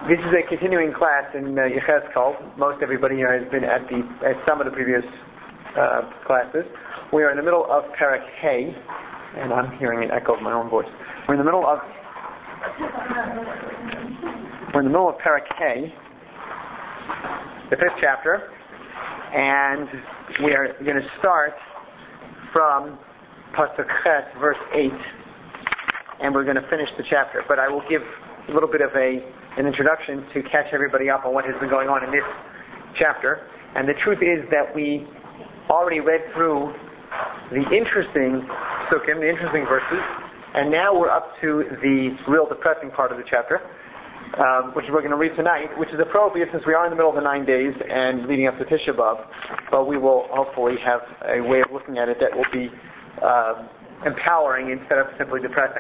This is a continuing class in Yechezkel. Most everybody here has been at some of the previous classes. We are in the middle of Perek Hey, and I'm hearing an echo of my own voice. We're in the middle of Perek Hey, the 5th chapter, and we are going to start from Pasuk Ches, verse 8, and we're going to finish the chapter. But I will give a little bit of an introduction to catch everybody up on what has been going on in this chapter. And the truth is that we already read through the interesting sukkim, the interesting verses, and now we're up to the real depressing part of the chapter, which we're going to read tonight, which is appropriate since we are in the middle of the 9 days and leading up to Tisha B'Av, but we will hopefully have a way of looking at it that will be empowering instead of simply depressing.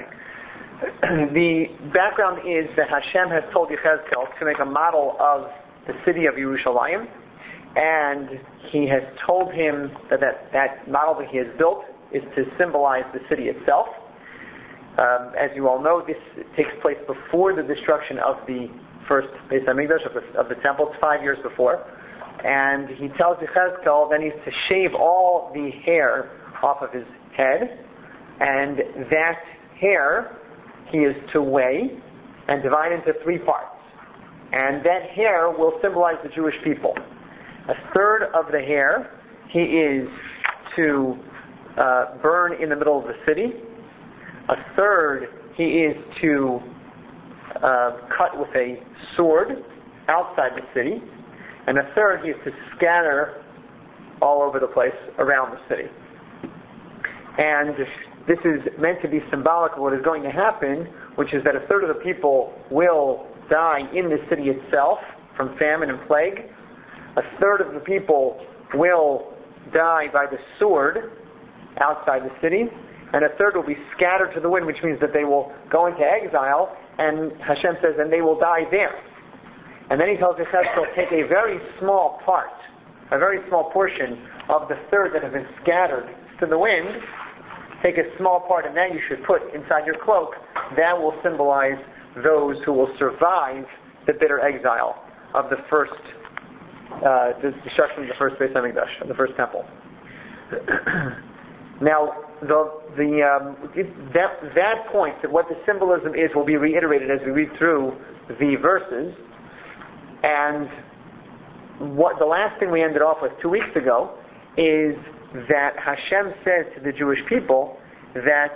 The background is that Hashem has told Yechezkel to make a model of the city of Yerushalayim, and He has told him that model that He has built is to symbolize the city itself. As you all know, this takes place before the destruction of the first Beis Hamikdash, of the temple. It's 5 years before. And He tells Yechezkel then He's to shave all the hair off of his head, and that hair He is to weigh and divide into 3 parts. And that hair will symbolize the Jewish people. A third of the hair He is to burn in the middle of the city. A third He is to cut with a sword outside the city. And a third He is to scatter all over the place around the city. And this is meant to be symbolic of what is going to happen, which is that a third of the people will die in the city itself from famine and plague. A third of the people will die by the sword outside the city. And a third will be scattered to the wind, which means that they will go into exile, and Hashem says, and they will die there. And then He tells Yechezkel, take a very small part, a very small portion of the third that have been scattered to the wind. Take a small part, and that you should put inside your cloak. That will symbolize those who will survive the bitter exile of the first, the destruction of the first Beis Hamikdash, of the first temple. Now, that point, that what the symbolism is, will be reiterated as we read through the verses. And what the last thing we ended off with 2 weeks ago is that Hashem says to the Jewish people through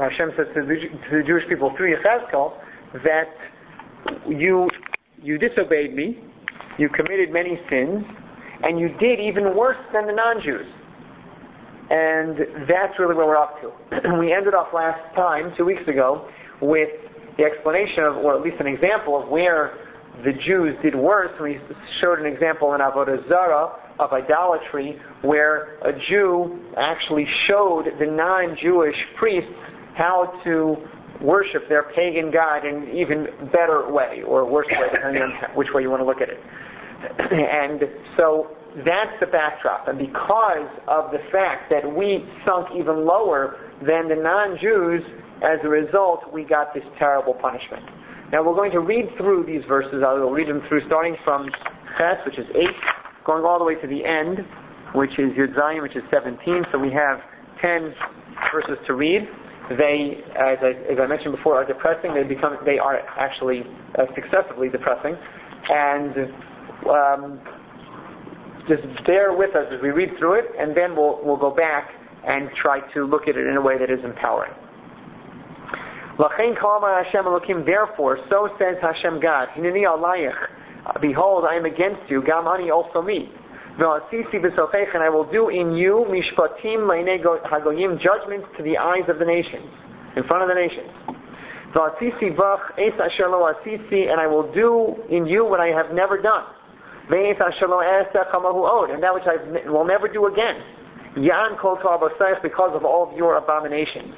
Yechezkel, that you disobeyed me, you committed many sins, and you did even worse than the non-Jews. And that's really where we're up to. We ended off last time, 2 weeks ago, with the explanation of, or at least an example of where the Jews did worse. We showed an example in Avodah Zarah of idolatry, where a Jew actually showed the non-Jewish priests how to worship their pagan god in an even better way, or worse way, depending on which way you want to look at it. And so that's the backdrop. And because of the fact that we sunk even lower than the non-Jews, as a result, we got this terrible punishment. Now we're going to read through these verses. I will read them through, starting from Ches, which is 8, going all the way to the end, which is Yud Zayin, which is 17. So we have 10 verses to read. They, as I mentioned before, are depressing. They are actually successively depressing. And just bear with us as we read through it, and then we'll go back and try to look at it in a way that is empowering. Therefore, so says Hashem God, Hineni alayich, behold, I am against you, gam ani also me. And I will do in you mishpatim leinei hagoyim, judgments to the eyes of the nations, in front of the nations. And I will do in you what I have never done. And that which I will never do again. Because of all of your abominations.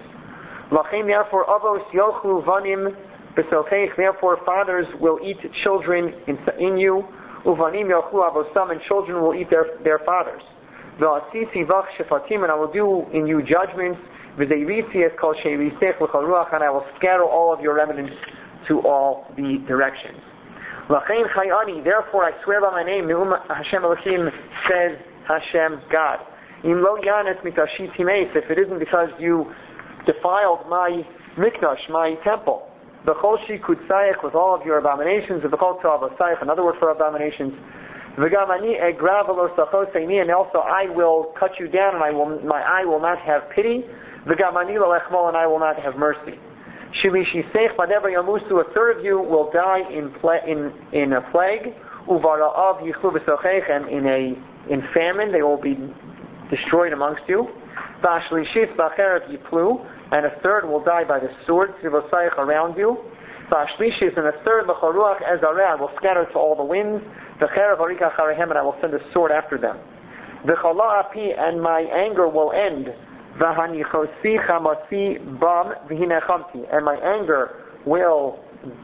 Therefore fathers will eat children in you. And children will eat their fathers. And I will do in you judgments. And I will scatter all of your remnants to all the directions. Lachein chayani, therefore I swear by my name, Ne'um Hashem Elohim, says Hashem God. Im lo yanet mitashi timeis, if it isn't because you defiled my mikdash, my temple. B'chol shikutzayich, with all of your abominations, b'chol tzavasayich, another word for abominations. V'gam ani egrav lo sachoseini, and also I will cut you down, and my eye will not have pity. V'gam ani lo echmol, and I will not have mercy. Shilishiseich badever yamusu, a third of you will die in a plague. Uvara'av yichlu v'socheich, and in famine they will be destroyed amongst you. V'ashlishis b'acheret yiplu, and a third will die by the sword, tzivosayich, around you. V'ashlishis, and a third b'charuach ezareh, will scatter to all the winds. V'cherev arika charehem, and I will send a sword after them. V'chala api, and my anger will end. V'hanichosi chamasi bam v'hinechamti, and my anger will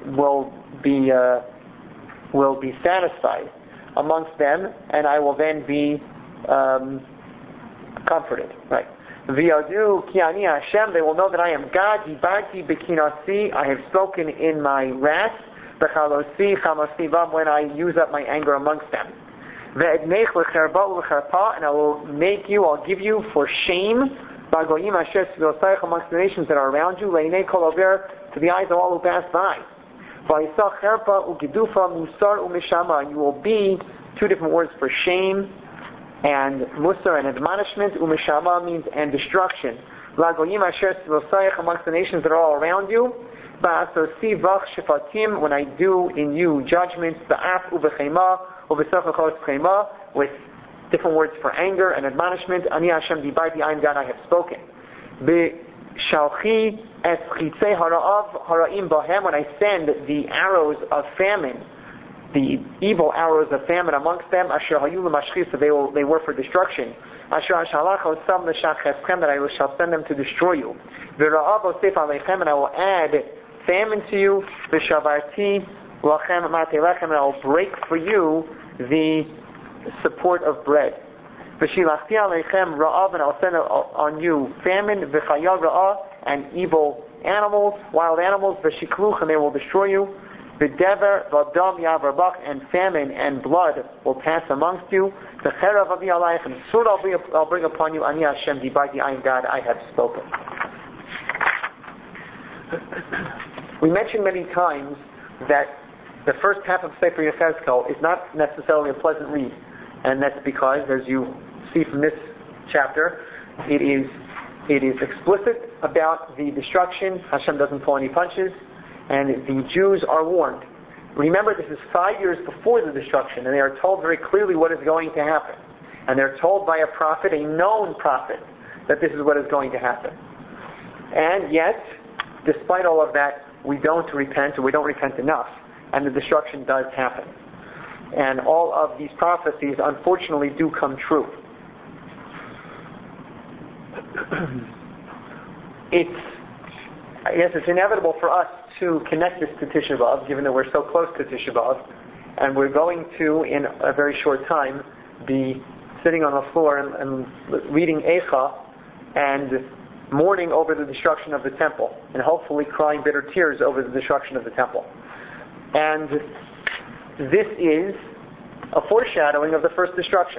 be satisfied amongst them, and I will then be comforted. Right. V'yadu ki ani Hashem, they will know that I am God. Dibarti b'kinasi, I have spoken in my wrath. B'chalosi chamasi bam, when I use up my anger amongst them. Ve'ednech l'cherba u'l'cherpa, and I will make you, I'll give you for shame. B'goyim asher tzvilosayich, amongst the nations that are around you. Le'inei kol over, to the eyes of all who pass by. V'yisach cherpa u'gedufa musar u'mishama, and you will be, two different words for shame and musar and admonishment. Umeshama means and destruction. Lagoyim asher tzvilosayich, amongst the nations that are all around you. Ba'asosi vach shefatim, when I do in you judgments. Ba'af uvechema uvesachachos chema, with different words for anger and admonishment. Ani Hashem dibarti, I am God, I have spoken. B'shalchi es chitzei hara'av hara'im bahem, when I send the arrows of famine, the evil arrows of famine amongst them, asher hayu l'mashchis, they were for destruction. Asher hashalach osam l'shachechem, that I shall send them to destroy you. V'ra'av osef aleichem, and I will add famine to you. V'shavarti lachem matelechem, and I will break for you the support of bread. V'shilachti aleichem ra'av, and I will send on you famine, v'chayal ra'ah, and evil animals, wild animals, v'shikluch, and they will destroy you. V'dever v'adam yavarbach, and famine and blood will pass amongst you. V'cherav avi alayich, and sword I'll bring upon you. Ani Hashem dibarti, I am God, I have spoken. We mentioned many times that the first half of Sefer Yechezkel is not necessarily a pleasant read, and that's because, as you see from this chapter, it is explicit about the destruction. Hashem doesn't pull any punches. And the Jews are warned. Remember, this is 5 years before the destruction, and they are told very clearly what is going to happen. And they're told by a prophet, a known prophet, that this is what is going to happen. And yet, despite all of that, we don't repent, or we don't repent enough, and the destruction does happen. And all of these prophecies, unfortunately, do come true. I guess it's inevitable for us to connect this to Tisha B'Av, given that we're so close to Tisha B'Av, and we're going to, in a very short time, be sitting on the floor and reading Eicha and mourning over the destruction of the temple, and hopefully crying bitter tears over the destruction of the temple. And this is a foreshadowing of the first destruction.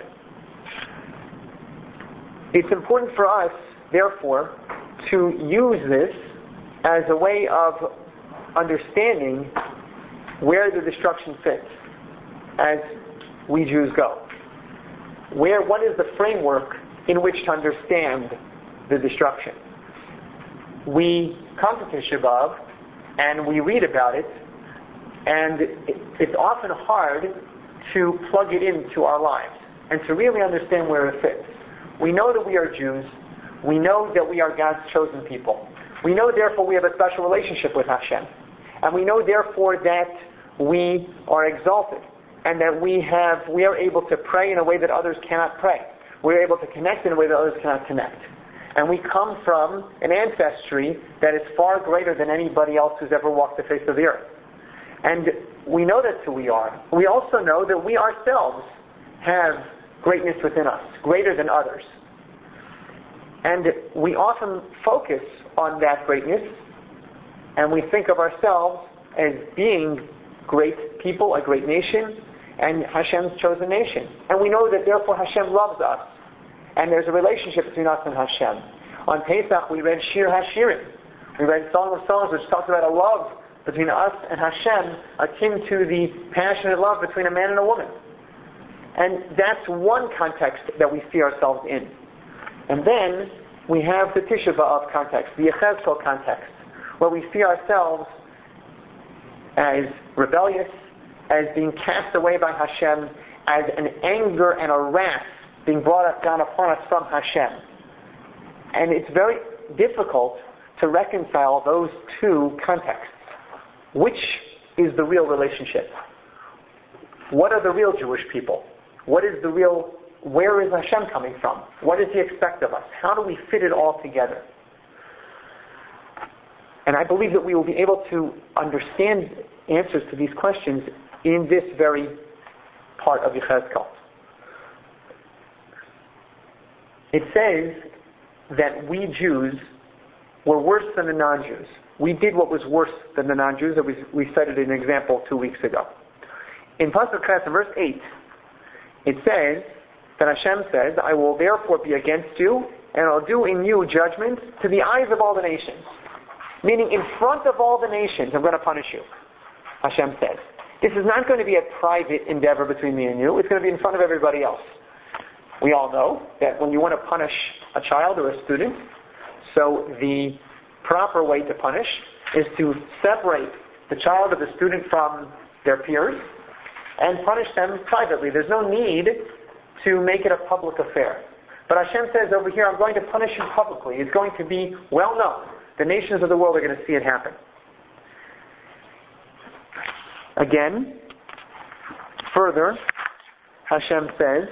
It's important for us, therefore, to use this as a way of understanding where the destruction fits as we Jews go. What is the framework in which to understand the destruction? We come to Tisha B'Av and we read about it, and it's often hard to plug it into our lives and to really understand where it fits. We know that we are Jews. We know that we are God's chosen people. We know, therefore, we have a special relationship with Hashem. And we know, therefore, that we are exalted and that we are able to pray in a way that others cannot pray. We're able to connect in a way that others cannot connect. And we come from an ancestry that is far greater than anybody else who's ever walked the face of the earth. And we know that's who we are. We also know that we ourselves have greatness within us, greater than others. And we often focus on that greatness, and we think of ourselves as being great people, a great nation, and Hashem's chosen nation. And we know that therefore Hashem loves us. And there's a relationship between us and Hashem. On Pesach we read Shir HaShirim. We read Song of Songs, which talks about a love between us and Hashem akin to the passionate love between a man and a woman. And that's one context that we see ourselves in. And then we have the Tisha B'Av context, the Yechezkel context, where we see ourselves as rebellious, as being cast away by Hashem, as an anger and a wrath being brought down upon us from Hashem. And it's very difficult to reconcile those two contexts. Which is the real relationship? What are the real Jewish people? Where is Hashem coming from? What does He expect of us? How do we fit it all together? And I believe that we will be able to understand answers to these questions in this very part of Yechezkel. It says that we Jews were worse than the non-Jews. We did what was worse than the non-Jews. We cited an example 2 weeks ago. In Pasuk Ches, in verse 8, it says that Hashem says, I will therefore be against you, and I'll do in you judgment to the eyes of all the nations. Meaning, in front of all the nations, I'm going to punish you. Hashem says. This is not going to be a private endeavor between me and you. It's going to be in front of everybody else. We all know that when you want to punish a child or a student, so the proper way to punish is to separate the child or the student from their peers and punish them privately. There's no need to make it a public affair. But Hashem says over here, I'm going to punish you publicly. It's going to be well known. The nations of the world are going to see it happen. Again, further, Hashem says,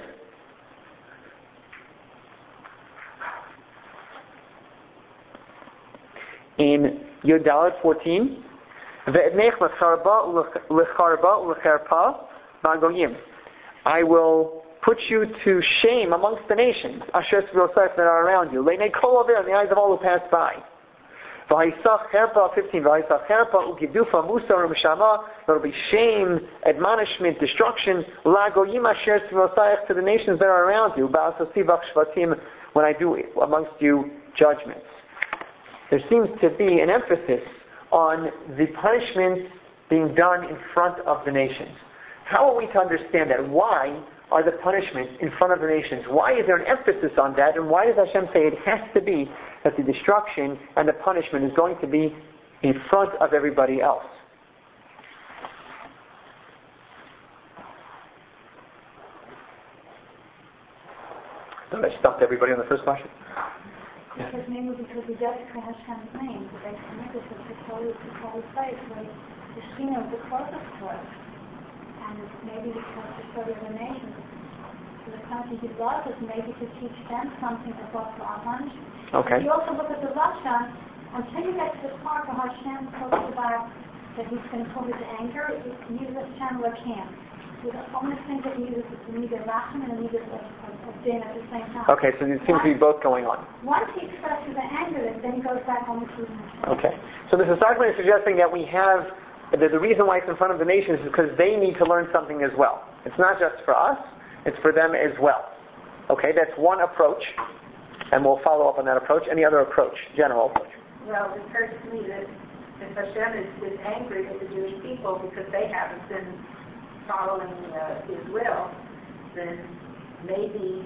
in Yud Dalet 14, I will put you to shame amongst the nations, that are around you, in the eyes of all who pass by. 15, there will be shame, admonishment, destruction, to the nations that are around you, when I do amongst you judgments. There seems to be an emphasis on the punishments being done in front of the nations. How are we to understand that? Why are the punishments in front of the nations? Why is there an emphasis on that? And why does Hashem say it has to be that the destruction and the punishment is going to be in front of everybody else? Did I stumped everybody on the first question? Because maybe because we dedicate Hashem's name, that they connect us with the holy place, where the Shekhinah is the closest to us. And maybe because the story of the nations, to the country He loves us, maybe to teach them something about our punishment. Okay. You also look at the Russia, until you get to the part where Hashem talks about that He's going to cause His anger, He uses Hashem Rakim. So the only thing that He uses is neither Rachim and neither Din at the same time. Okay, so there seems to be both going on. Once He expresses the anger, then He goes back on the Hashem. Okay. So the Sasakman is suggesting that we have the reason why it's in front of the nations is because they need to learn something as well. It's not just for us, it's for them as well. Okay, that's one approach, and we'll follow up on that approach. Any other approach, general approach? Well, it occurs to me that if Hashem is angry with the Jewish people because they haven't been following His will, then maybe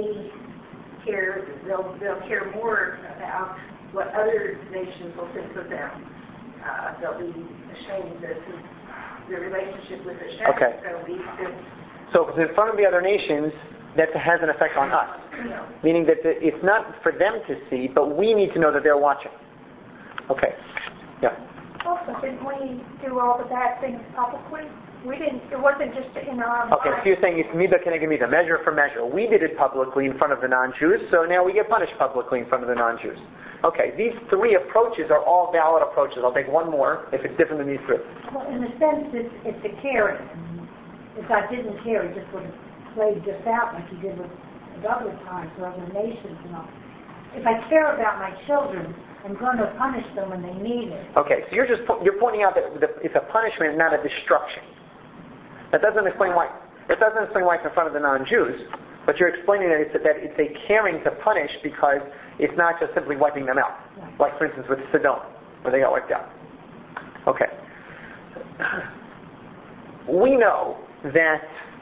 they'll care more about what other nations will think of them. They'll be ashamed of their relationship with Hashem. Okay. So if it's in front of the other nations, that has an effect on us. Yeah. Meaning that it's not for them to see, but we need to know that they're watching. Okay. Yeah. Also, didn't we do all the bad things publicly? It wasn't just in our own Okay, so you're saying it's midah keneged midah, measure for measure. We did it publicly in front of the non-Jews, so now we get punished publicly in front of the non-Jews. Okay, these three approaches are all valid approaches. I'll take one more if it's different than these three. Well, in a sense, it's a caring. If God didn't care, He just would have played just out like He did with other times or other nations, if I care about my children, I'm going to punish them when they need it. Okay, so you're pointing out that it's a punishment, not a destruction. That doesn't explain why. It doesn't explain why it's in front of the non-Jews, but you're explaining that it's a caring to punish because it's not just simply wiping them out. Right. Like, for instance, with Sodom, where they got wiped out. Okay. We know that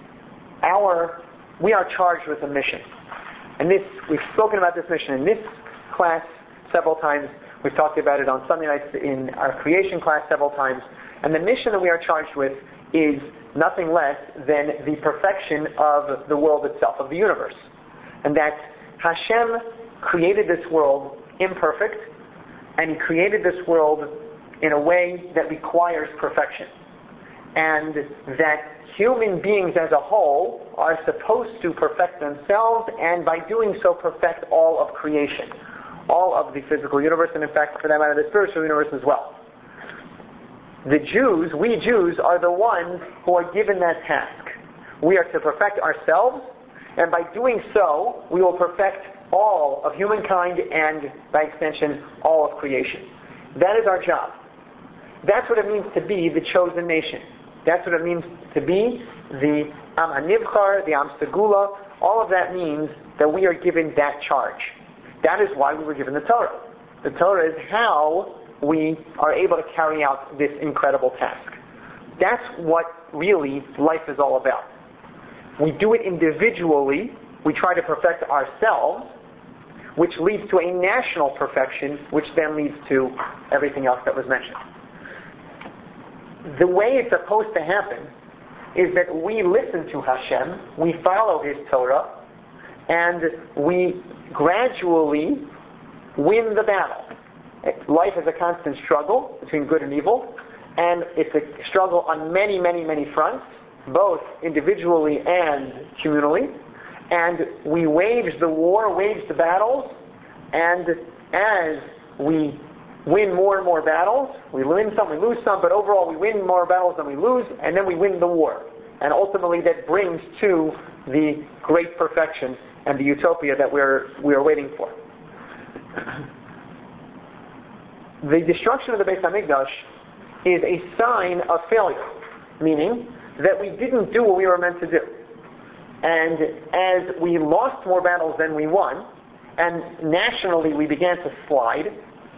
we are charged with a mission. And we've spoken about this mission in this class several times. We've talked about it on Sunday nights in our creation class several times. And the mission that we are charged with is nothing less than the perfection of the world itself, of the universe. And that Hashem created this world imperfect, and He created this world in a way that requires perfection. And that human beings as a whole are supposed to perfect themselves, and by doing so perfect all of creation, all of the physical universe, and in fact, for that matter, the spiritual universe as well. We Jews, are the ones who are given that task. We are to perfect ourselves, and by doing so, we will perfect all of humankind and, by extension, all of creation. That is our job. That's what it means to be the chosen nation. That's what it means to be the Am HaNivchar, the Am Segula. All of that means that we are given that charge. That is why we were given the Torah. The Torah is how we are able to carry out this incredible task. That's what really life is all about. We do it individually. We try to perfect ourselves, which leads to a national perfection, which then leads to everything else that was mentioned. The way it's supposed to happen is that we listen to Hashem, we follow His Torah, and we gradually win the battle. Life is a constant struggle between good and evil, and it's a struggle on many, many, many fronts, both individually and communally. And we wage the war, wage the battles, and as we win more and more battles, we win some, we lose some, but overall we win more battles than we lose, and then we win the war. And ultimately that brings to the great perfection and the utopia that we are waiting for. The destruction of the Beis HaMikdash is a sign of failure, meaning that we didn't do what we were meant to do. And as we lost more battles than we won, and nationally we began to slide,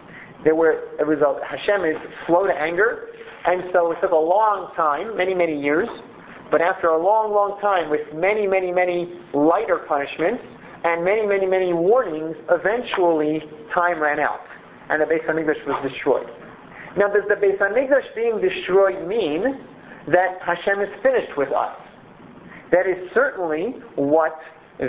Hashem is slow to anger, and so it took a long time, many, many years, but after a long, long time with many, many, many lighter punishments and many, many, many warnings, eventually time ran out and the Beis HaMikdash was destroyed. Now, does the Beis HaMikdash being destroyed mean that Hashem is finished with us? That is certainly what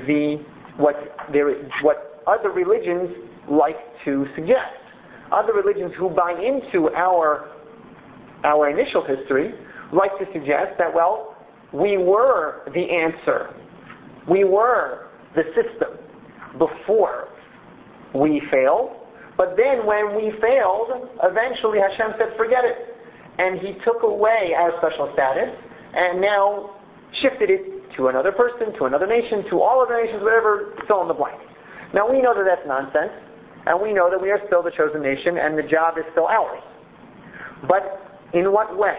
other religions like to suggest. Other religions who buy into our initial history like to suggest that, well, we were the answer. We were the system before we failed. But then when we failed, eventually Hashem said, forget it. And He took away our special status and now shifted it to another person, to another nation, to all other nations, whatever, fill in the blank. Now we know that that's nonsense. And we know that we are still the chosen nation and the job is still ours. But in what way?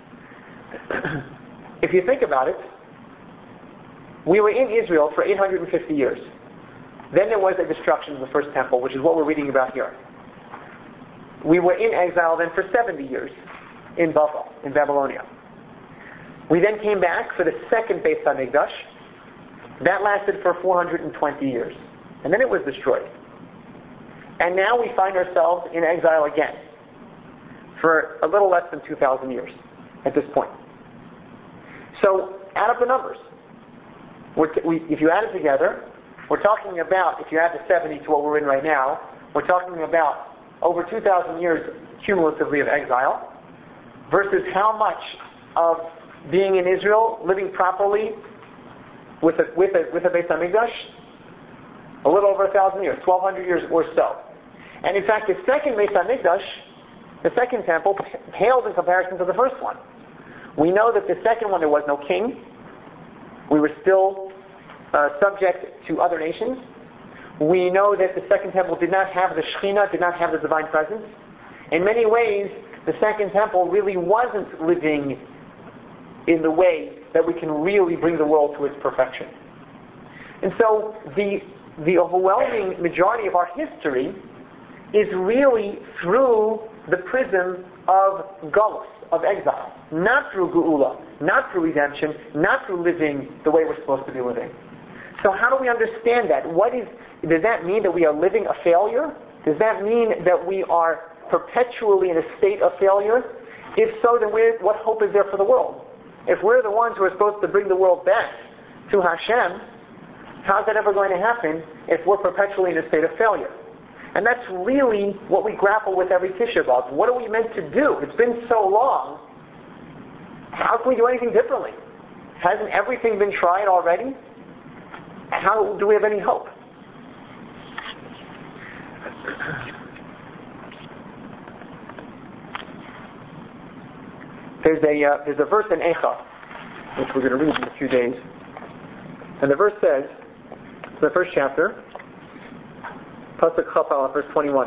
If you think about it, we were in Israel for 850 years. Then there was a destruction of the first temple, which is what we're reading about here. We were in exile then for 70 years in Babel, in Babylonia. We then came back for the second Beis HaMikdash. That lasted for 420 years. And then it was destroyed. And now we find ourselves in exile again for a little less than 2,000 years at this point. So add up the numbers. If you add it together, we're talking about, if you add the 70 to what we're in right now, we're talking about over 2,000 years cumulatively of exile versus how much of being in Israel, living properly with a Beis HaMikdash? A little over 1,000 years, 1,200 years or so. And in fact, the second Beis HaMikdash, the second temple, paled in comparison to the first one. We know that the second one, there was no king. We were still subject to other nations. We know that the Second Temple did not have the Shekhinah, did not have the divine presence. In many ways, the Second Temple really wasn't living in the way that we can really bring the world to its perfection. And so the overwhelming majority of our history is really through the prism of Galus, of exile. Not through Geula, not through redemption, not through living the way we're supposed to be living. So how do we understand that? Does that mean that we are living a failure? Does that mean that we are perpetually in a state of failure? If so, then what hope is there for the world? If we're the ones who are supposed to bring the world back to Hashem, how's that ever going to happen if we're perpetually in a state of failure? And that's really what we grapple with every Tisha B'Av. What are we meant to do? It's been so long. How can we do anything differently? Hasn't everything been tried already? How do we have any hope? There's a verse in Eicha, which we're going to read in a few days. And the verse says, the first chapter, Pasuk Chapal, verse 21.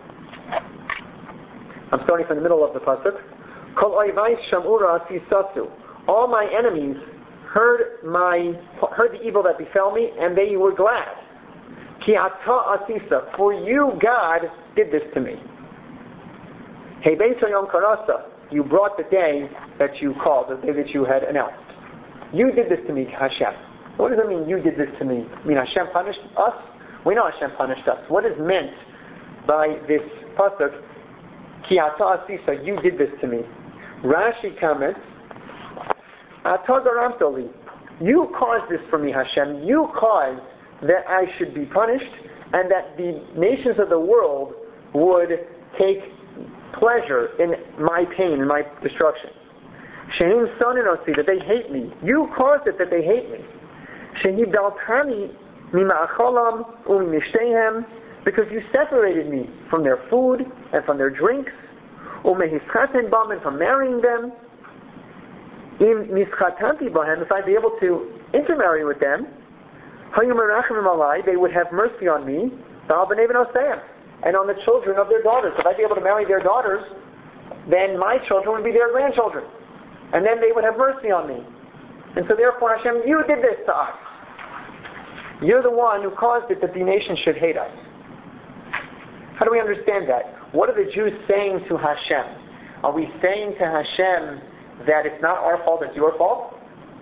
I'm starting from the middle of the Pasuk. Kol oivai shamu ra'asi sasu. All my enemies heard the evil that befell me, and they were glad. Ki ata asisa. For you, God, did this to me. Hey beisa yom karasa. You brought the day that you called, the day that you had announced. You did this to me, Hashem. What does it mean, you did this to me? I mean, Hashem punished us? We know Hashem punished us. What is meant by this pasuk, Ki ata asisa, you did this to me? Rashi comments, Ata garamtoli. You caused this for me, Hashem. You caused that I should be punished and that the nations of the world would take pleasure in my pain, in my destruction. Shehim soninosi, that they hate me. You caused it that they hate me. Shehibdaltani mima'acholam u'mishtehem, because you separated me from their food and from their drinks, u'mehiskaten bam, and from marrying them. Im mischatanti bahem, if I'd be able to intermarry with them, hayumerachim alai, they would have mercy on me, ba'al b'nei v'noseihem, and on the children of their daughters. If I'd be able to marry their daughters, then my children would be their grandchildren. And then they would have mercy on me. And so therefore, Hashem, you did this to us. You're the one who caused it that the nation should hate us. How do we understand that? What are the Jews saying to Hashem? Are we saying to Hashem that it's not our fault, it's your fault?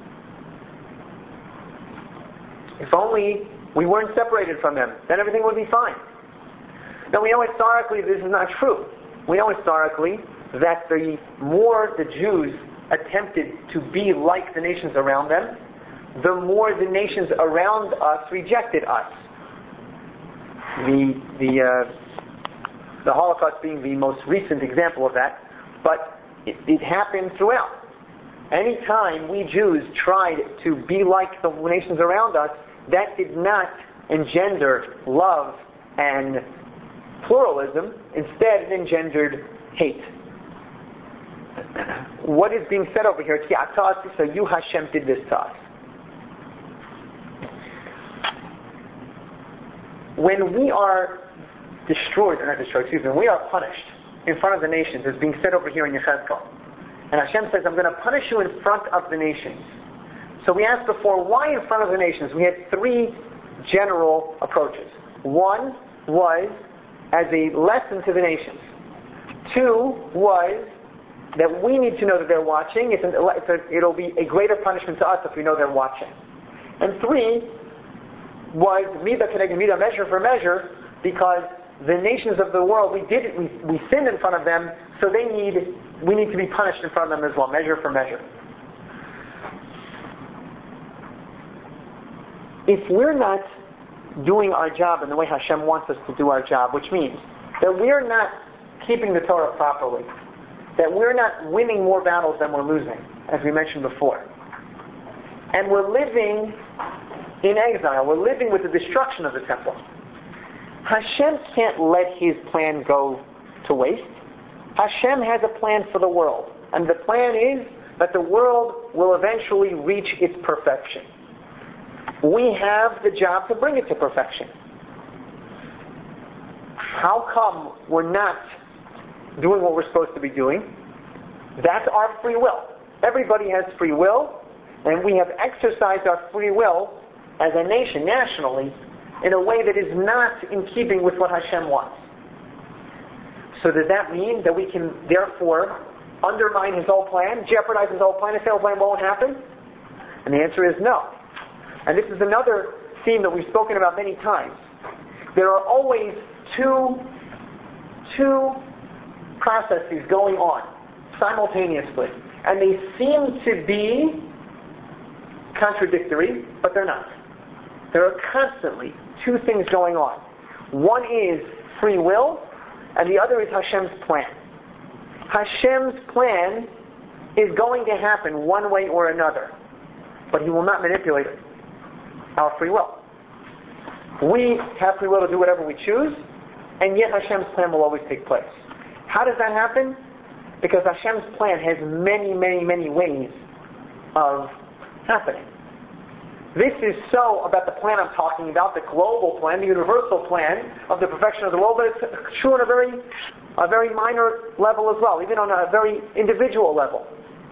If only we weren't separated from them, then everything would be fine. Now we know historically this is not true. We know historically that the more the Jews attempted to be like the nations around them, the more the nations around us rejected us. The Holocaust being the most recent example of that, but it happened throughout. Anytime we Jews tried to be like the nations around us, that did not engender love and pluralism. Instead, it engendered hate. What is being said over here? Ki ata asisa, you Hashem did this to us. When we are when we are punished in front of the nations, as being said over here in Yechezkel, and Hashem says, I'm going to punish you in front of the nations. So we asked before, why in front of the nations? We had three general approaches. One was as a lesson to the nations. Two was that we need to know that they're watching. It'll be a greater punishment to us if we know they're watching. And three was midah keneged midah, measure for measure, because the nations of the world, we sinned in front of them, so we need to be punished in front of them as well, measure for measure. If we're not doing our job in the way Hashem wants us to do our job, which means that we're not keeping the Torah properly, that we're not winning more battles than we're losing, as we mentioned before, and we're living in exile, we're living with the destruction of the temple, Hashem can't let His plan go to waste. Hashem has a plan for the world, and the plan is that the world will eventually reach its perfection. We have the job to bring it to perfection. How come we're not doing what we're supposed to be doing? That's our free will. Everybody has free will, and we have exercised our free will as a nation, nationally, in a way that is not in keeping with what Hashem wants. So does that mean that we can therefore undermine His whole plan, jeopardize His whole plan, and say His plan won't happen? And the answer is no. And this is another theme that we've spoken about many times. There are always two processes going on simultaneously. And they seem to be contradictory, but they're not. There are constantly two things going on. One is free will, and the other is Hashem's plan. Hashem's plan is going to happen one way or another, but He will not manipulate our free will. We have free will to do whatever we choose, and yet Hashem's plan will always take place. How does that happen? Because Hashem's plan has many, many, many ways of happening. This is so about the plan I'm talking about, the global plan, the universal plan of the perfection of the world, but it's true on a very minor level as well, even on a very individual level.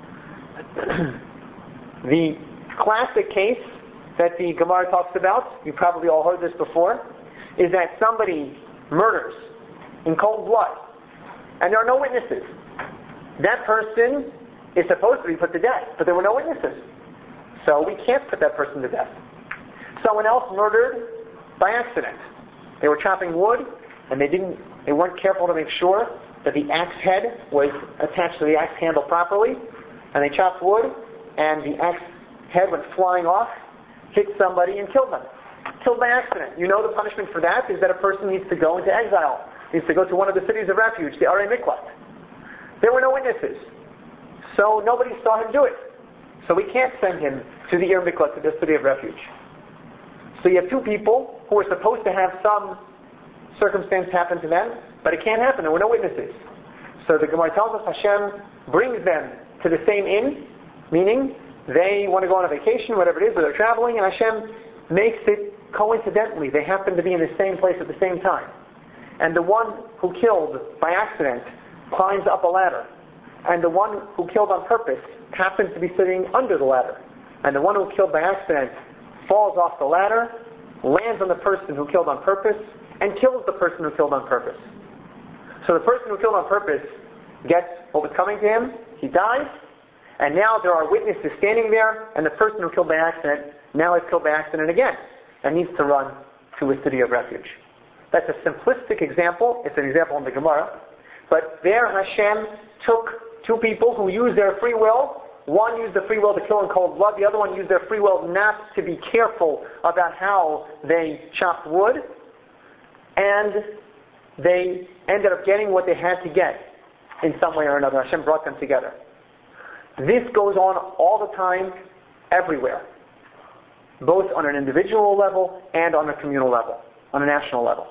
The classic case that the Gemara talks about, you probably all heard this before, is that somebody murders in cold blood, and there are no witnesses. That person is supposed to be put to death, but there were no witnesses. So we can't put that person to death. Someone else murdered by accident. They were chopping wood, and they weren't careful to make sure that the axe head was attached to the axe handle properly, and they chopped wood, and the axe head went flying off, hit somebody, and killed them. Killed by accident. You know the punishment for that is that a person needs to go into exile. Needs to go to one of the cities of refuge, the Arei Miklat. There were no witnesses. So nobody saw him do it. So we can't send him to the Ir Miklat, to the city of refuge. So you have two people who are supposed to have some circumstance happen to them, but it can't happen. There were no witnesses. So the Gemara tells us Hashem brings them to the same inn, meaning they want to go on a vacation, whatever it is, or they're traveling, and Hashem makes it coincidentally. They happen to be in the same place at the same time. And the one who killed by accident climbs up a ladder. And the one who killed on purpose happens to be sitting under the ladder. And the one who killed by accident falls off the ladder, lands on the person who killed on purpose, and kills the person who killed on purpose. So the person who killed on purpose gets what was coming to him, he dies, and now there are witnesses standing there, and the person who killed by accident now is killed by accident again, and needs to run to a city of refuge. That's a simplistic example. It's an example in the Gemara. But there Hashem took two people who used their free will. One used the free will to kill in cold blood. The other one used their free will not to be careful about how they chopped wood. And they ended up getting what they had to get in some way or another. Hashem brought them together. This goes on all the time, everywhere. Both on an individual level and on a communal level, on a national level.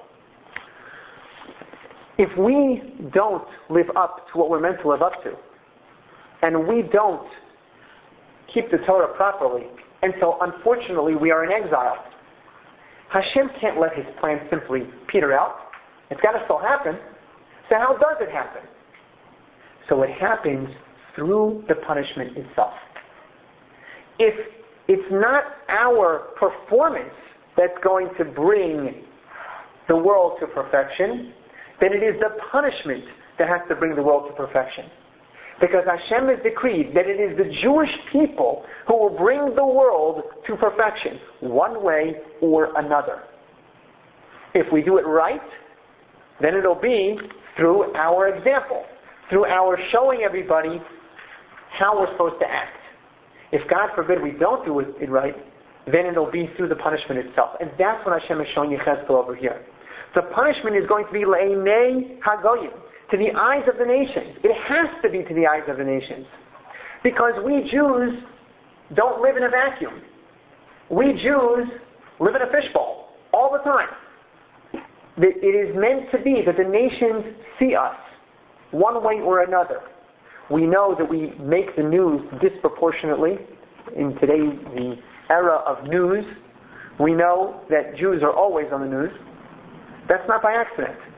If we don't live up to what we're meant to live up to, and we don't keep the Torah properly, and so unfortunately we are in exile, Hashem can't let His plan simply peter out. It's got to still happen. So how does it happen? So it happens through the punishment itself. If it's not our performance that's going to bring the world to perfection, then it is the punishment that has to bring the world to perfection. Because Hashem has decreed that it is the Jewish people who will bring the world to perfection, one way or another. If we do it right, then it'll be through our example, through our showing everybody how we're supposed to act. If God forbid we don't do it right, then it'll be through the punishment itself. And that's what Hashem is showing Yechezkel over here. The punishment is going to be le'enei hagoyim, to the eyes of the nations. It has to be to the eyes of the nations. Because we Jews don't live in a vacuum. We Jews live in a fishbowl all the time. It is meant to be that the nations see us one way or another. We know that we make the news disproportionately. In today, the era of news, we know that Jews are always on the news. That's not by accident.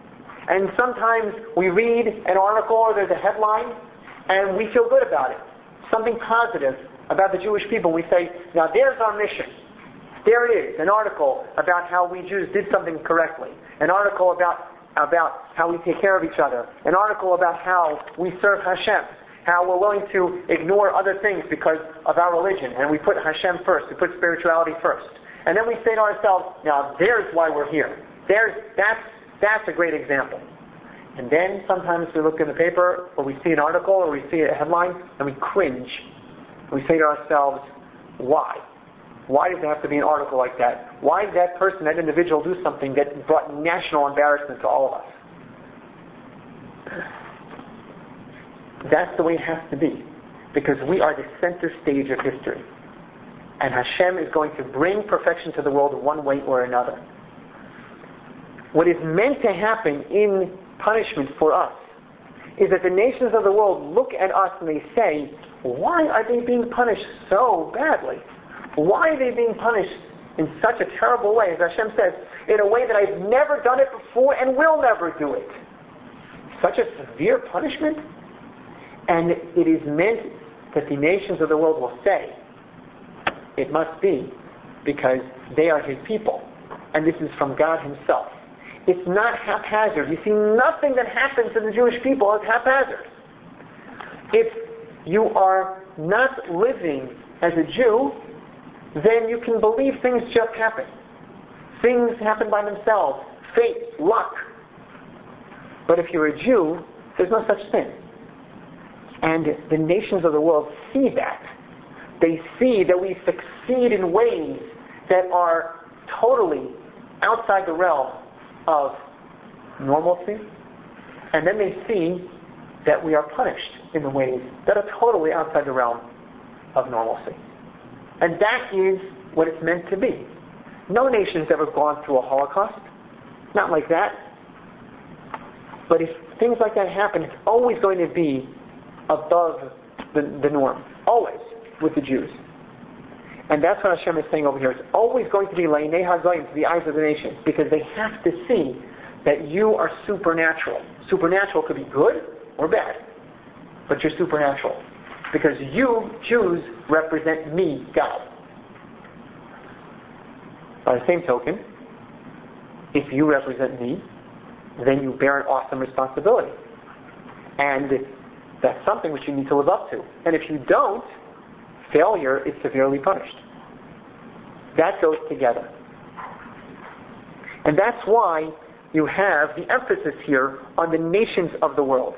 And sometimes we read an article or there's a headline and we feel good about it. Something positive about the Jewish people. We say, now there's our mission. There it is, an article about how we Jews did something correctly. An article about how we take care of each other. An article about how we serve Hashem. How we're willing to ignore other things because of our religion. And we put Hashem first. We put spirituality first. And then we say to ourselves, now there's why we're here. That's a great example. And then sometimes we look in the paper or we see an article or we see a headline and we cringe. We say to ourselves, why? Why does there have to be an article like that? Why did that person, that individual, do something that brought national embarrassment to all of us? That's the way it has to be. Because we are the center stage of history. And Hashem is going to bring perfection to the world one way or another. What is meant to happen in punishment for us is that the nations of the world look at us and they say, why are they being punished so badly? Why are they being punished in such a terrible way, as Hashem says, in a way that I've never done it before and will never do it? Such a severe punishment? And it is meant that the nations of the world will say, it must be because they are His people. And this is from God Himself. It's not haphazard. You see, nothing that happens to the Jewish people is haphazard. If you are not living as a Jew, then you can believe things just happen. Things happen by themselves. Fate, luck. But if you're a Jew, there's no such thing. And the nations of the world see that. They see that we succeed in ways that are totally outside the realm of normalcy. And then they see that we are punished in the ways that are totally outside the realm of normalcy. And that is what it's meant to be. No nation's ever gone through a Holocaust. Not like that. But if things like that happen, it's always going to be above the norm. Always, with the Jews. And that's what Hashem is saying over here. It's always going to be Leinei Hagoyim, to the eyes of the nations, because they have to see that you are supernatural. Supernatural could be good or bad, but you're supernatural. Because you, Jews, represent me, God. By the same token, if you represent me, then you bear an awesome responsibility. And that's something which you need to live up to. And if you don't, failure is severely punished. That goes together. And that's why you have the emphasis here on the nations of the world.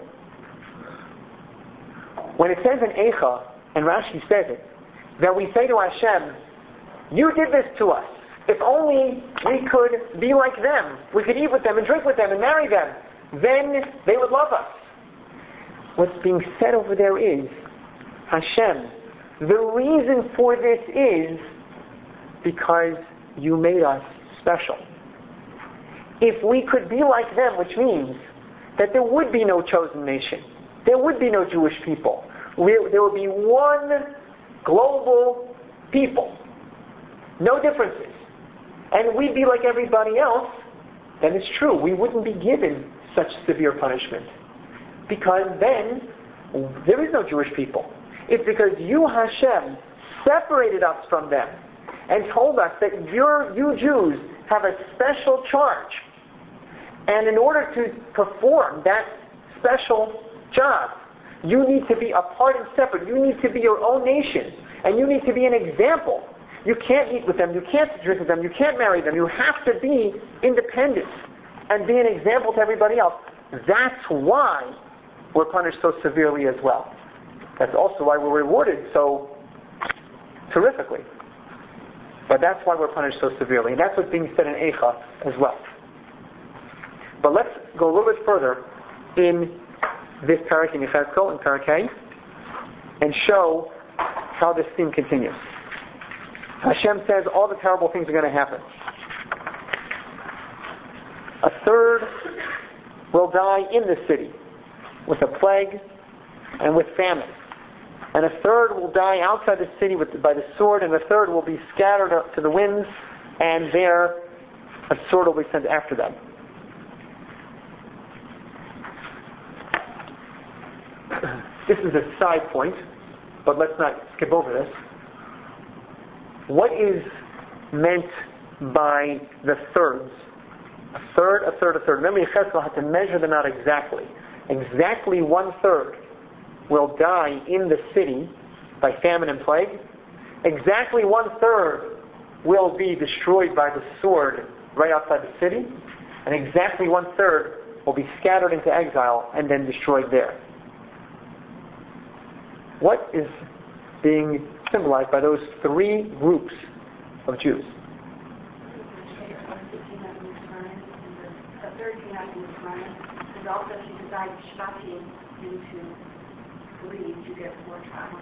When it says in Eicha, and Rashi says it, that we say to Hashem, you did this to us. If only we could be like them. We could eat with them and drink with them and marry them. Then they would love us. What's being said over there is, Hashem, the reason for this is because you made us special. If we could be like them, which means that there would be no chosen nation, there would be no Jewish people, there would be one global people, no differences, and we'd be like everybody else, then it's true, we wouldn't be given such severe punishment. Because then, there is no Jewish people. It's because you, Hashem, separated us from them and told us that you Jews have a special charge. And in order to perform that special job, you need to be apart and separate. You need to be your own nation. And you need to be an example. You can't eat with them. You can't drink with them. You can't marry them. You have to be independent and be an example to everybody else. That's why we're punished so severely as well. That's also why we're rewarded so terrifically. But that's why we're punished so severely. And that's what's being said in Eicha as well. But let's go a little bit further in this parak in Yechezkel, in Parak Hay, and show how this theme continues. Hashem says all the terrible things are going to happen. A third will die in the city with a plague and with famine. And a third will die outside the city by the sword, and a third will be scattered up to the winds, and there a sword will be sent after them. this is a side point, but let's not skip over this. What is meant by the thirds? A third. Remember, Yechezkel had to measure them out exactly. Exactly 1/3 will die in the city by famine and plague. Exactly 1/3 will be destroyed by the sword right outside the city. And exactly 1/3 will be scattered into exile and then destroyed there. What is being symbolized by those three groups of Jews? The third came out in Israel, and also he divided Shvatim into three to get more travel.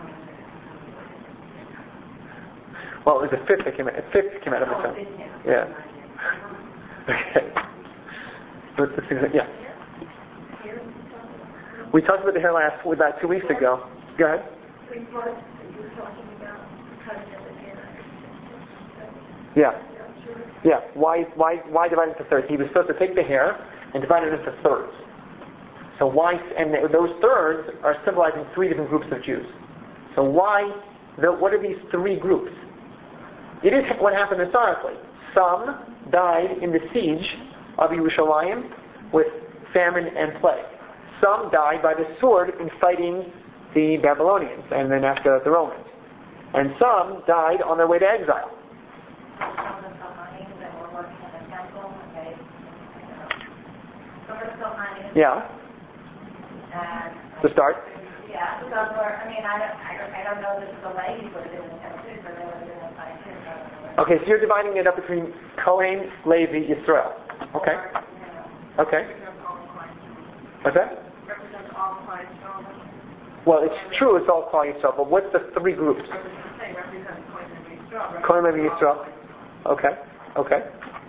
Well, it was a fifth that came out of Israel. Yeah. Okay. What's the thing that, yeah. We talked about the hair about 2 weeks ago. Go ahead. Yeah. Yeah. Why divide it into thirds? He was supposed to take the hair and divide it into thirds. So why? And those thirds are symbolizing three different groups of Jews. So why? What are these three groups? It is what happened historically. Some died in the siege of Yerushalayim with famine and plague. Some died by the sword in fighting the Babylonians and then after the Romans. And some died on their way to exile. Yeah. To start. Yeah. I don't know that the ladies would have been in Tennessee, but they would have been in Tennessee. Okay, so you're dividing it up between Kohen, Levi, Yisrael. Okay. Okay. What's that? Represents all Klal Yisrael. Well, it's true, it's all Klal Yisrael, but what's the three groups? Represents Kohen, Levi, Yisrael. Okay. Okay.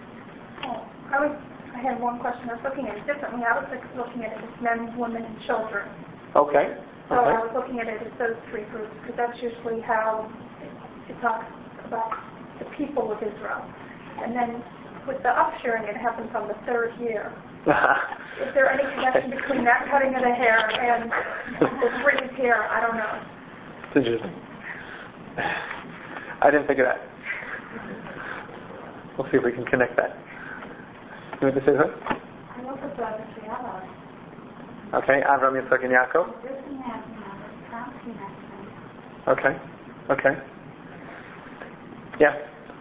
I had one question. I was looking at it differently. I was looking at it as men, women, and children. Okay. So I was looking at it as those three groups because that's usually how it talks about the people of Israel. And then with the upshearing, it happens on the third year. Is there any connection between that cutting of the hair and the frizz hair? I don't know. It's interesting. I didn't think of that. We'll see if we can connect that. You want to say that? I look at the Shiala. Okay, Avram, Yitzchak, and Yaakov. Okay. Okay. Yeah.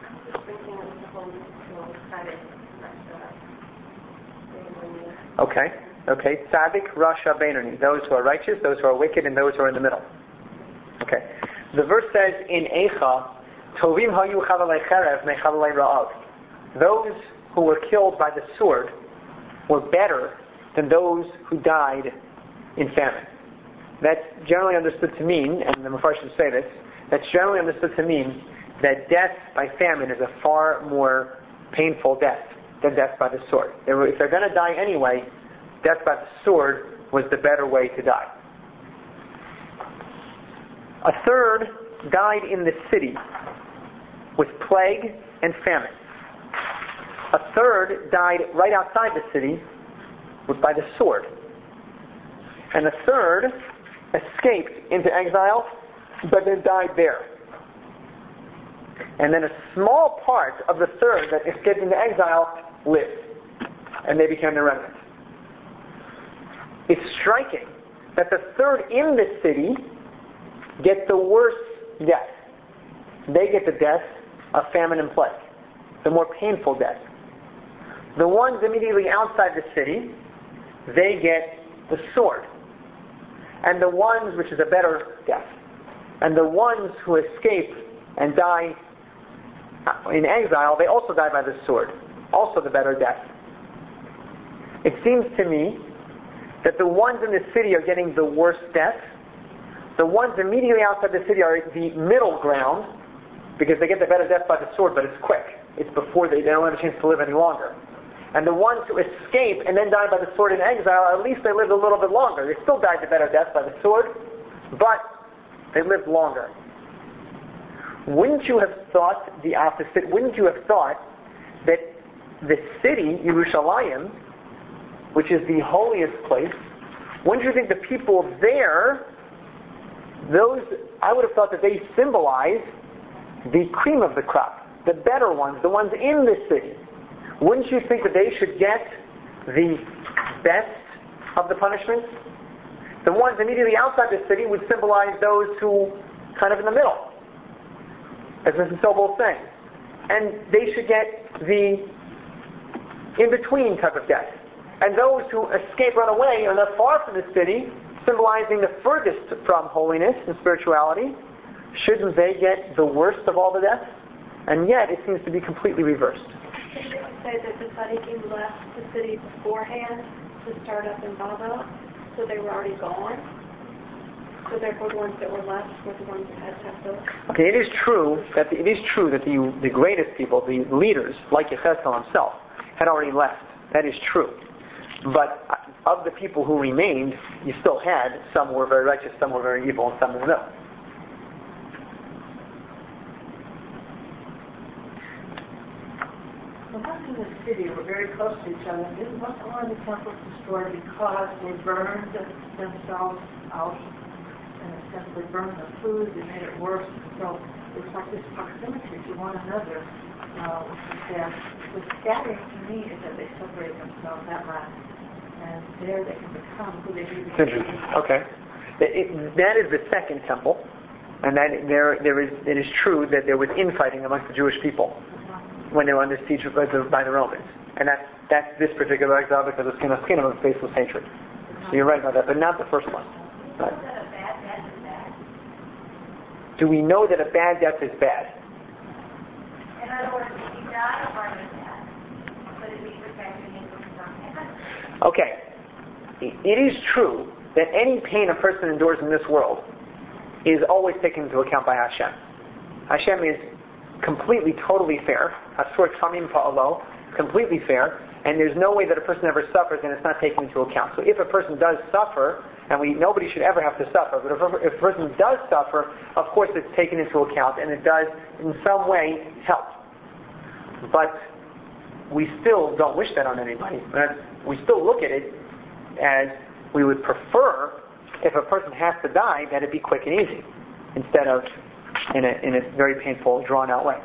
Okay. Okay. Tzaddik, Rasha, Beinoni. Those who are righteous, those who are wicked, and those who are in the middle. Okay. The verse says in Eicha, Tovim hayu chavalei cherev mechavalei ra'av. Those who were killed by the sword were better than those who died in famine. That's generally understood to mean, and the Mepharshim should say this, that's generally understood to mean that death by famine is a far more painful death than death by the sword. If they're going to die anyway, death by the sword was the better way to die. A third died in the city with plague and famine. A third died right outside the city by the sword. And a third escaped into exile, but then died there. And then a small part of the third that escaped into exile lived. And they became the remnant. It's striking that the third in the city get the worst death. They get the death of famine and plague. The more painful death. The ones immediately outside the city, they get the sword. And the ones, which is a better death. And the ones who escape and die in exile, they also die by the sword. Also the better death. It seems to me that the ones in the city are getting the worst death. The ones immediately outside the city are the middle ground, because they get the better death by the sword, but it's quick. It's before they don't have a chance to live any longer. And the ones who escape and then die by the sword in exile, at least they lived a little bit longer. They still died the better death by the sword, but they lived longer. Wouldn't you have thought the opposite? Wouldn't you have thought that the city, Yerushalayim, which is the holiest place, wouldn't you think the people there those, I would have thought that they symbolize the cream of the crop, the better ones, the ones in the city. Wouldn't you think that they should get the best of the punishments? The ones immediately outside the city would symbolize those who kind of in the middle, as Mrs. Sobel is saying. And they should get the in-between type of death. And those who escape, run away, are not far from the city, symbolizing the furthest from holiness and spirituality. Shouldn't they get the worst of all the deaths? And yet, it seems to be completely reversed. Did you say that the tzaddikim left the city beforehand to start up in Babel, so they were already gone? So therefore, the ones that were left were the ones that had to have built. Okay, it is true that the greatest people, the leaders, like Yechezkel himself, had already left. That is true. But of the people who remained, you still had some were very righteous, some were very evil, and some were no. The ones in the city were very close to each other. Didn't one of the temples destroyed because they burned themselves out, and essentially burned the food and made it worse? So it's like this proximity to one another. What's scattering to me is that they separate themselves that much, and there they can become who they really are. Interesting. Okay. That is the second temple, and that it is true that there was infighting amongst the Jewish people when they were under siege by the Romans. And that's this particular exile because of skin of a faceless hatred. So you're right about that, but not the first one. Right. Do we know that a bad death is bad? In other words, if you die of heart attack, would it be protecting you from heaven? Okay. It is true that any pain a person endures in this world is always taken into account by Hashem. Hashem is completely, totally fair. Asur Tamim Pa'alo, completely fair, and there's no way that a person ever suffers and it's not taken into account. So if a person does suffer, and nobody should ever have to suffer, but if a person does suffer, of course it's taken into account and it does in some way help. But we still don't wish that on anybody. We still look at it as we would prefer if a person has to die that it be quick and easy instead of in a very painful, drawn-out way.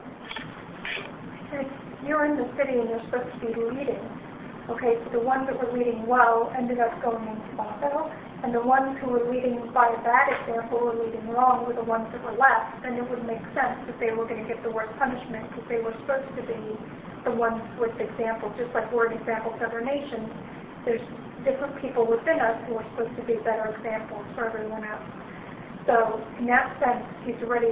You're in the city and you're supposed to be leading. Okay, so the ones that were leading well ended up going into Babel, and the ones who were leading by a bad example were leading wrong were the ones that were left. Then it would make sense that they were going to get the worst punishment because they were supposed to be the ones with example, just like we're an example to other nations. There's different people within us who are supposed to be better examples for everyone else. So in that sense, he's already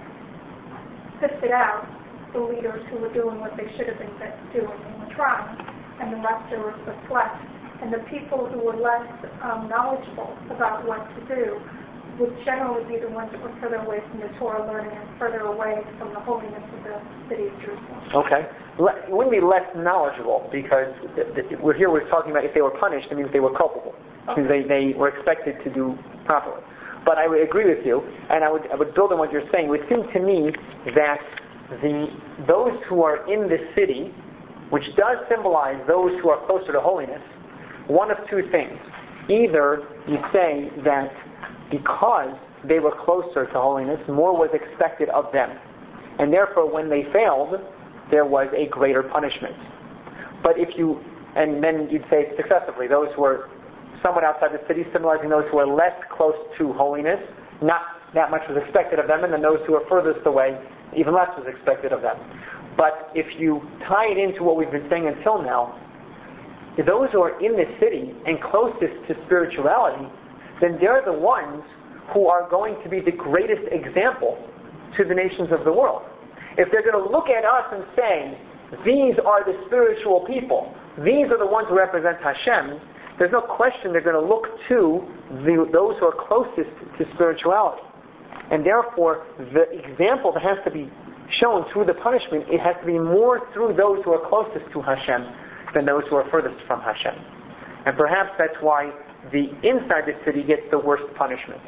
sifted out the leaders who were doing what they should have been doing and were trying, and the rest were what's left. And the people who were less knowledgeable about what to do would generally be the ones that were further away from the Torah learning and further away from the holiness of the city of Jerusalem. Okay. It wouldn't be less knowledgeable because we're talking about if they were punished, it means they were culpable. Okay. Because they were expected to do properly. But I would agree with you, and I would build on what you're saying. It would seem to me that those who are in the city, which does symbolize those who are closer to holiness, one of two things. Either you say that because they were closer to holiness, more was expected of them, and therefore when they failed, there was a greater punishment. But and then you'd say successively, those who are somewhat outside the city, symbolizing those who are less close to holiness, not that much was expected of them, and then those who are furthest away, even less was expected of them. But if you tie it into what we've been saying until now, those who are in the city and closest to spirituality, then they're the ones who are going to be the greatest example to the nations of the world. If they're going to look at us and say, these are the spiritual people, these are the ones who represent Hashem, there's no question they're going to look to those who are closest to spirituality. And therefore, the example that has to be shown through the punishment, it has to be more through those who are closest to Hashem than those who are furthest from Hashem. And perhaps that's why the inside the city gets the worst punishment.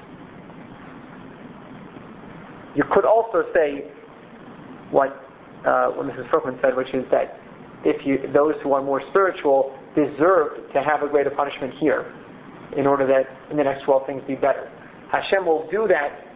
You could also say what Mrs. Fruchtman said, which is that those who are more spiritual deserve to have a greater punishment here in order that in the next 12 things be better. Hashem will do that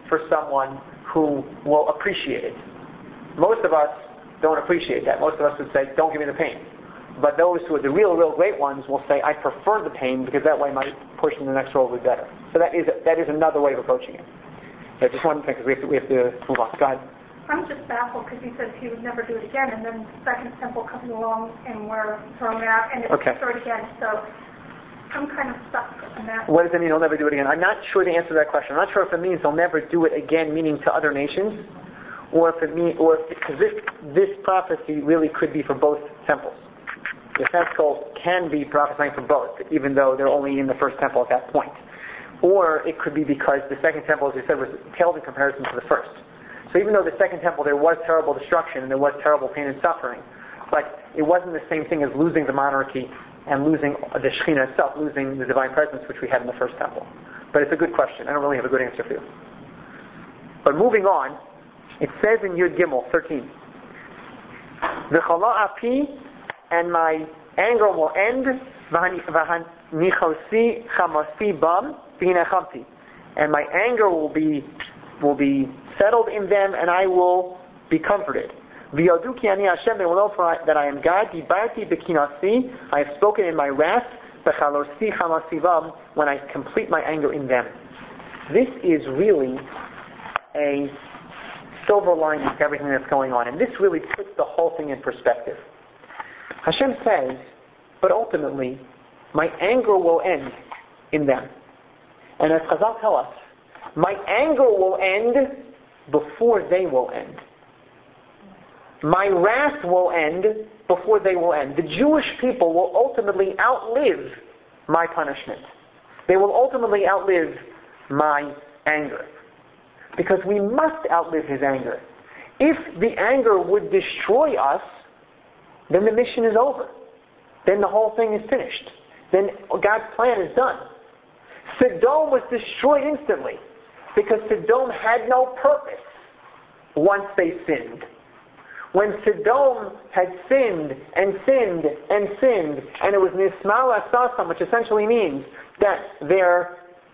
for someone who will appreciate it. Most of us don't appreciate that. Most of us would say, don't give me the pain. But those who are the real great ones will say, I prefer the pain because that way my push in the next role will be better. So that is another way of approaching it. So just one thing, because we have to move on. Go ahead. I'm just baffled because he says he would never do it again, and then the second temple comes along and we're thrown out and it's destroyed again. So I'm kind of stuck on that. What does it mean he'll never do it again? I'm not sure the answer to that question. I'm not sure if it means he'll never do it again, meaning to other nations, or if it means, because this prophecy really could be for both temples. The Yechezkel can be prophesying for both, even though they're only in the first temple at that point. Or it could be because the second temple, as we said, was paled in comparison to the first. So even though the second temple there was terrible destruction and there was terrible pain and suffering, but it wasn't the same thing as losing the monarchy and losing the Shekhinah itself, losing the divine presence which we had in the first temple. But it's a good question. I don't really have a good answer for you. But moving on, it says in Yud Gimel 13, V'chala api, and my anger will end, v'hanichosi chamasi bam v'hinachamti, and my anger will be settled in them, and I will be comforted. V'yodu ki ani Hashem, they will know that I am God. Dibarti b'kinasi, I have spoken in my wrath. V'chalosi chamasi bam, when I complete my anger in them. This is really a silver lining to everything that's going on, and this really puts the whole thing in perspective. Hashem says, but ultimately, my anger will end in them. And as Chazal tell us, my anger will end before they will end. My wrath will end before they will end. The Jewish people will ultimately outlive my punishment. They will ultimately outlive my anger. Because we must outlive His anger. If the anger would destroy us, then the mission is over. Then the whole thing is finished. Then God's plan is done. Sodom was destroyed instantly because Sodom had no purpose once they sinned. When Sodom had sinned and sinned and sinned, and it was Nismal Asasam, which essentially means that their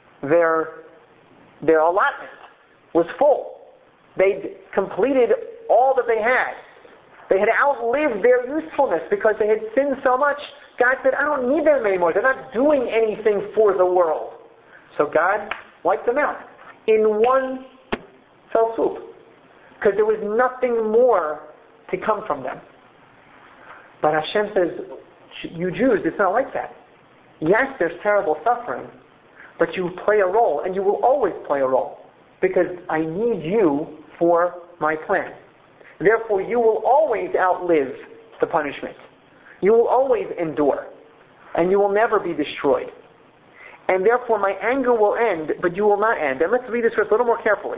allotment was full. They'd completed all that they had. They had outlived their usefulness because they had sinned so much. God said, I don't need them anymore. They're not doing anything for the world. So God wiped them out in one fell swoop. Because there was nothing more to come from them. But Hashem says, you Jews, it's not like that. Yes, there's terrible suffering, but you play a role, and you will always play a role. Because I need you for my plan. Therefore, you will always outlive the punishment. You will always endure. And you will never be destroyed. And therefore, my anger will end, but you will not end. And let's read this verse a little more carefully.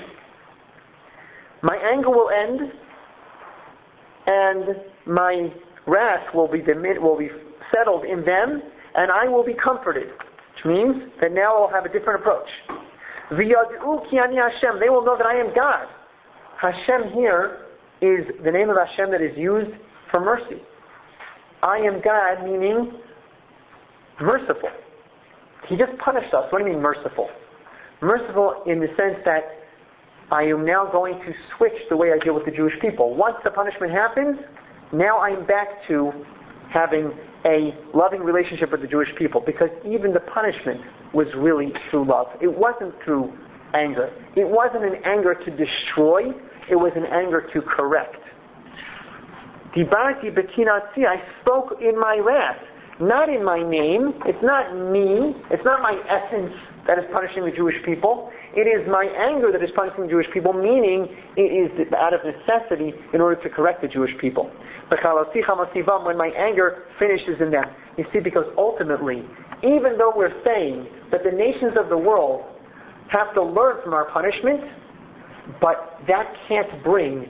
My anger will end, and my wrath will be settled in them, and I will be comforted. Which means that now I'll have a different approach. V'yad'u ki ani Hashem. They will know that I am God. Hashem here is the name of Hashem that is used for mercy. I am God, meaning merciful. He just punished us. What do you mean merciful? Merciful in the sense that I am now going to switch the way I deal with the Jewish people. Once the punishment happens, now I'm back to having a loving relationship with the Jewish people, because even the punishment was really through love. It wasn't through anger. It wasn't an anger to destroy. It was an anger to correct. Dibarti b'kinatzi, I spoke in my wrath, not in my name. It's not me. It's not my essence that is punishing the Jewish people. It is my anger that is punishing the Jewish people, meaning it is out of necessity in order to correct the Jewish people. When my anger finishes in them. You see, because ultimately, even though we're saying that the nations of the world have to learn from our punishment, but that can't bring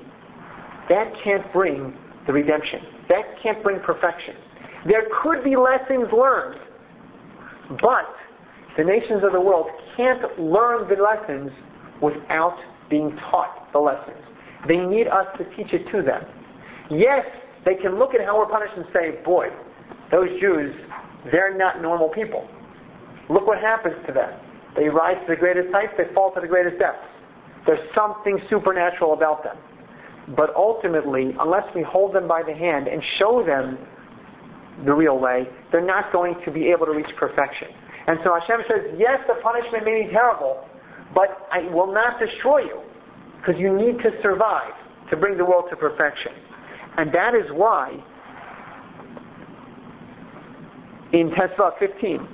the redemption. That can't bring perfection. There could be lessons learned, but the nations of the world can't learn the lessons without being taught the lessons. They need us to teach it to them. Yes, they can look at how we're punished and say, boy, those Jews, they're not normal people. Look what happens to them. They rise to the greatest heights, they fall to the greatest depths. There's something supernatural about them. But ultimately, unless we hold them by the hand and show them the real way, they're not going to be able to reach perfection. And so Hashem says, yes, the punishment may be terrible, but I will not destroy you, because you need to survive to bring the world to perfection. And that is why in Tesva 15,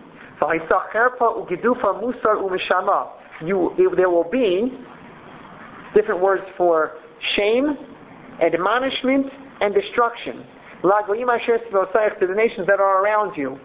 there will be different words for shame, admonishment, and destruction to the nations that are around you.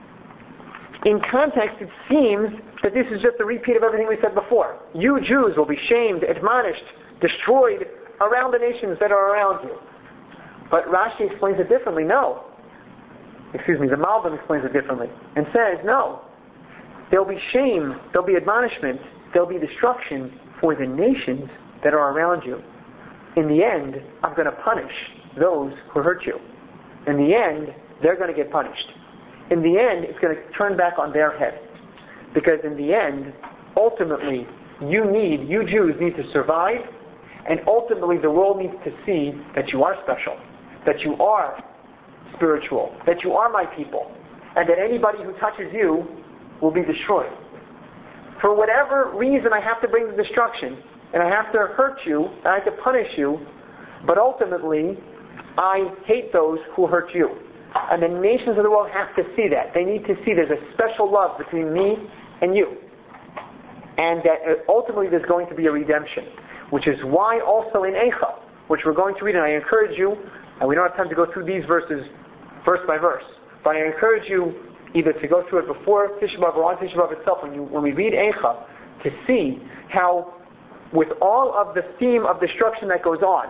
In context, it seems that this is just a repeat of everything we said before. You Jews will be shamed, admonished, destroyed around the nations that are around you. But Rashi explains it differently. No. The Malbim explains it differently and says, no. There'll be shame, there'll be admonishment, there'll be destruction for the nations that are around you. In the end, I'm going to punish those who hurt you. In the end, they're going to get punished. In the end, it's going to turn back on their head. Because in the end, ultimately, you Jews need to survive, and ultimately the world needs to see that you are special, that you are spiritual, that you are my people, and that anybody who touches you will be destroyed. For whatever reason, I have to bring the destruction, and I have to hurt you, and I have to punish you, but ultimately, I hate those who hurt you. And the nations of the world have to see that. They need to see there's a special love between me and you. And that ultimately there's going to be a redemption. Which is why also in Eicha, which we're going to read, and I encourage you, and we don't have time to go through these verses verse by verse, but I encourage you either to go through it before Tisha B'Av or on Tisha B'Av itself, when we read Eicha, to see how with all of the theme of destruction that goes on,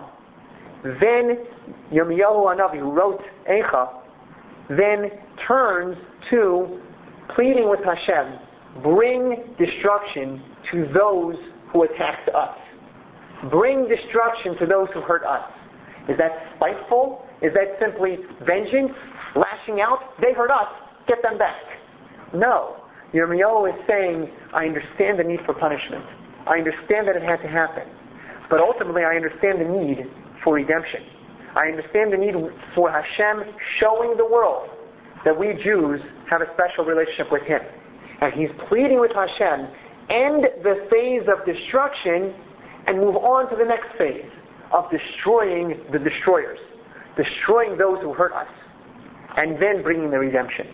then Yirmiyahu HaNavi, who wrote Eicha, then turns to pleading with Hashem, bring destruction to those who attacked us. Bring destruction to those who hurt us. Is that spiteful? Is that simply vengeance? Lashing out? They hurt us, get them back. No. Yirmiyahu is saying, I understand the need for punishment. I understand that it had to happen. But ultimately I understand the need for redemption. I understand the need for Hashem showing the world that we Jews have a special relationship with Him. And He's pleading with Hashem, end the phase of destruction and move on to the next phase of destroying the destroyers, destroying those who hurt us, and then bringing the redemption.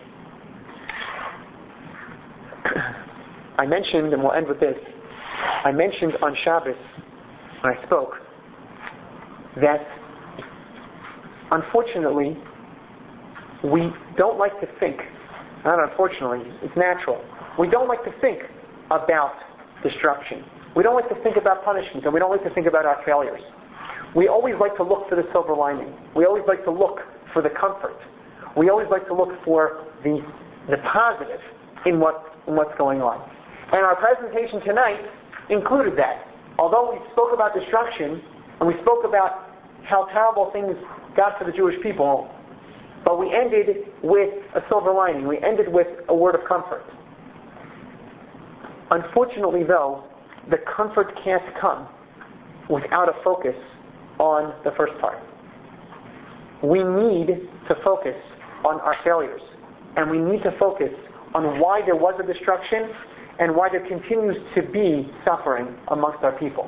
I mentioned, and we'll end with this, I mentioned on Shabbos, when I spoke, that unfortunately, we don't like to think, not unfortunately, it's natural, we don't like to think about destruction. We don't like to think about punishment, and we don't like to think about our failures. We always like to look for the silver lining. We always like to look for the comfort. We always like to look for the positive in what's going on. And our presentation tonight included that. Although we spoke about destruction, and we spoke about how terrible things got for the Jewish people, but we ended with a silver lining. We ended with a word of comfort. Unfortunately, though, the comfort can't come without a focus on the first part. We need to focus on our failures, and we need to focus on why there was a destruction and why there continues to be suffering amongst our people.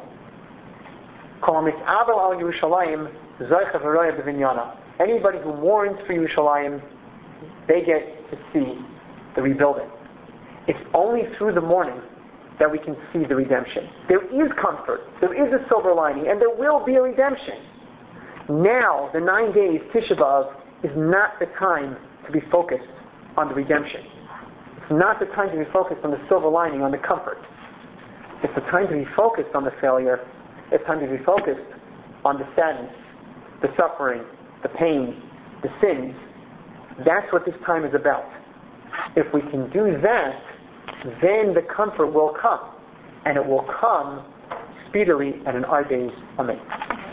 Anybody who mourns for Yerushalayim, they get to see the rebuilding. It's only through the mourning that we can see the redemption. There is comfort, there is a silver lining, and there will be a redemption. Now, the 9 days, Tisha B'Av, is not the time to be focused on the redemption. It's not the time to be focused on the silver lining, on the comfort. It's the time to be focused on the failure. It's time to be focused on the sadness, the suffering, the pain, the sins. That's what this time is about. If we can do that, then the comfort will come. And it will come speedily and in our days. Amen.